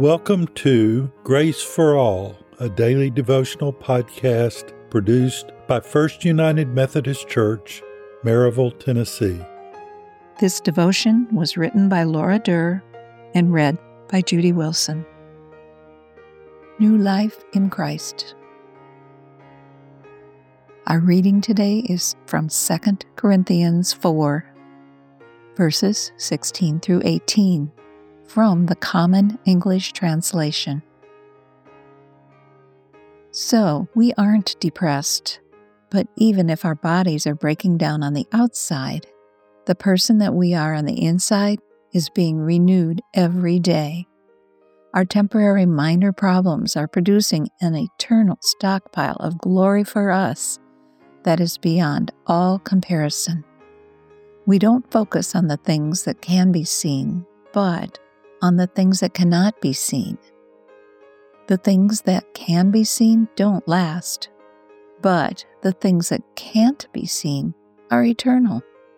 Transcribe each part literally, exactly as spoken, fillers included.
Welcome to Grace for All, a daily devotional podcast produced by First United Methodist Church, Maryville, Tennessee. This devotion was written by Laura Durr and read by Judy Wilson. New Life in Christ. Our reading today is from Second Corinthians four, verses sixteen through eighteen, from the Common English Translation. So, we aren't depressed, but even if our bodies are breaking down on the outside, the person that we are on the inside is being renewed every day. Our temporary minor problems are producing an eternal stockpile of glory for us that is beyond all comparison. We don't focus on the things that can be seen, but on the things that cannot be seen. The things that can be seen don't last, but the things that can't be seen are eternal.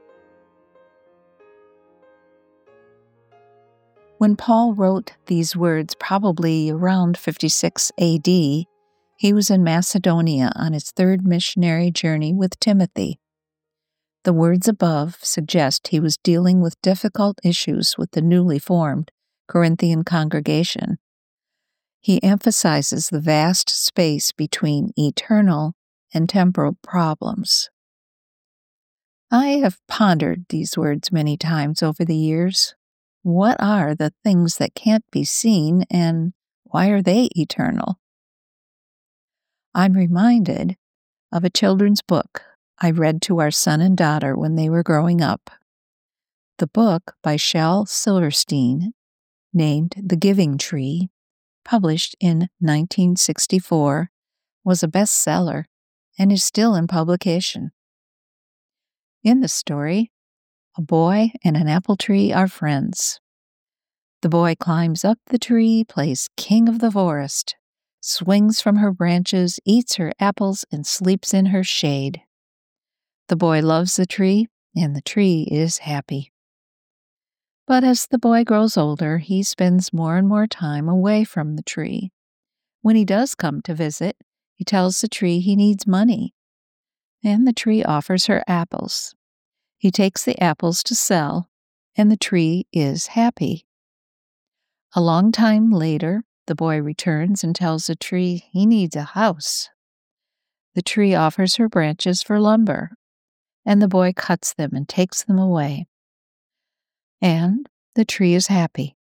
When Paul wrote these words, probably around fifty-six A D, he was in Macedonia on his third missionary journey with Timothy. The words above suggest he was dealing with difficult issues with the newly formed Corinthian congregation. He emphasizes the vast space between eternal and temporal problems. I have pondered these words many times over the years. What are the things that can't be seen, and why are they eternal? I'm reminded of a children's book I read to our son and daughter when they were growing up. The book by Shel Silverstein, named The Giving Tree, published in nineteen sixty-four, was a bestseller and is still in publication. In the story, a boy and an apple tree are friends. The boy climbs up the tree, plays king of the forest, swings from her branches, eats her apples, and sleeps in her shade. The boy loves the tree, and the tree is happy. But as the boy grows older, he spends more and more time away from the tree. When he does come to visit, he tells the tree he needs money, and the tree offers her apples. He takes the apples to sell, and the tree is happy. A long time later, the boy returns and tells the tree he needs a house. The tree offers her branches for lumber, and the boy cuts them and takes them away. And the tree is happy.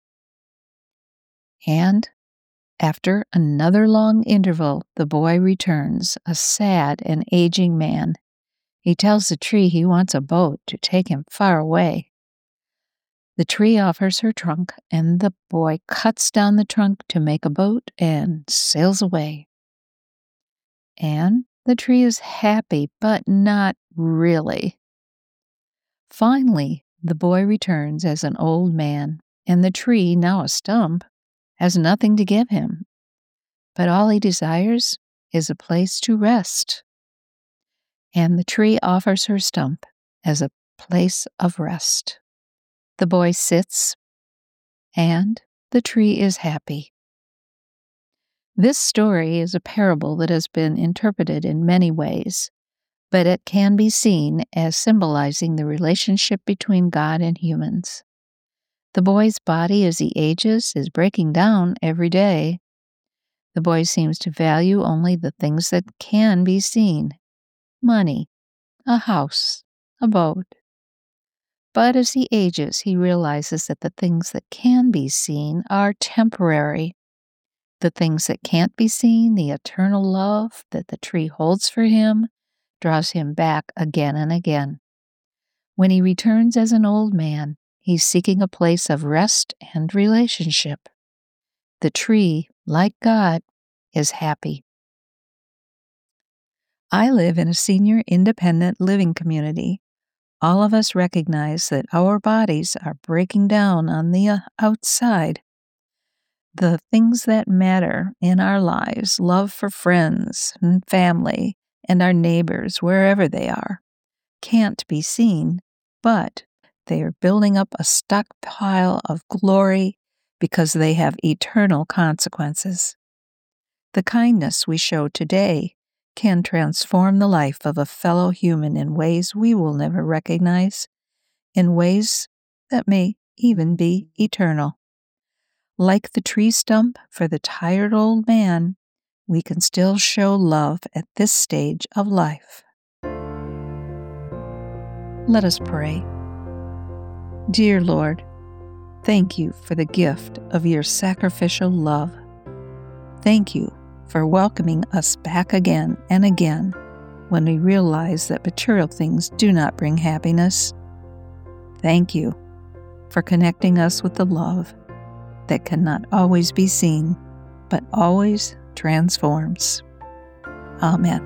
And after another long interval, the boy returns, a sad and aging man. He tells the tree he wants a boat to take him far away. The tree offers her trunk, and the boy cuts down the trunk to make a boat and sails away. And the tree is happy, but not really. Finally, the boy returns as an old man, and the tree, now a stump, has nothing to give him. But all he desires is a place to rest. And the tree offers her stump as a place of rest. The boy sits, and the tree is happy. This story is a parable that has been interpreted in many ways, but it can be seen as symbolizing the relationship between God and humans. The boy's body, as he ages, is breaking down every day. The boy seems to value only the things that can be seen: money, a house, a boat. But as he ages, he realizes that the things that can be seen are temporary. The things that can't be seen, the eternal love that the tree holds for him, draws him back again and again. When he returns as an old man, he's seeking a place of rest and relationship. The tree, like God, is happy. I live in a senior independent living community. All of us recognize that our bodies are breaking down on the outside. The things that matter in our lives, love for friends and family, and our neighbors, wherever they are, can't be seen, but they are building up a stockpile of glory because they have eternal consequences. The kindness we show today can transform the life of a fellow human in ways we will never recognize, in ways that may even be eternal. Like the tree stump for the tired old man, we can still show love at this stage of life. Let us pray. Dear Lord, thank you for the gift of your sacrificial love. Thank you for welcoming us back again and again when we realize that material things do not bring happiness. Thank you for connecting us with the love that cannot always be seen, but always transforms. Amen.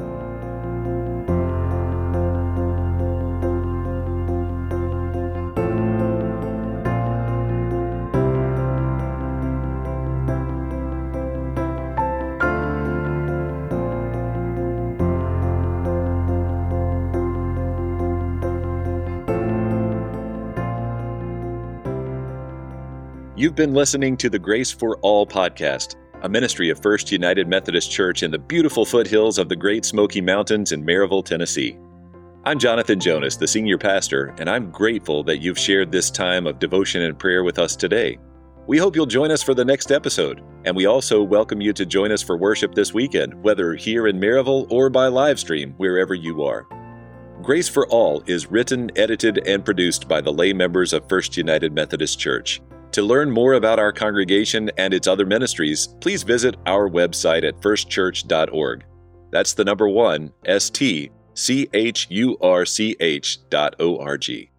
You've been listening to the Grace for All podcast, a ministry of First United Methodist Church in the beautiful foothills of the Great Smoky Mountains in Maryville, Tennessee. I'm Jonathan Jonas, the senior pastor, and I'm grateful that you've shared this time of devotion and prayer with us today. We hope you'll join us for the next episode, and we also welcome you to join us for worship this weekend, whether here in Maryville or by live stream, wherever you are. Grace for All is written, edited, and produced by the lay members of First United Methodist Church. To learn more about our congregation and its other ministries, please visit our website at first church dot org. That's the number one, S T C H U R C H dot O R G.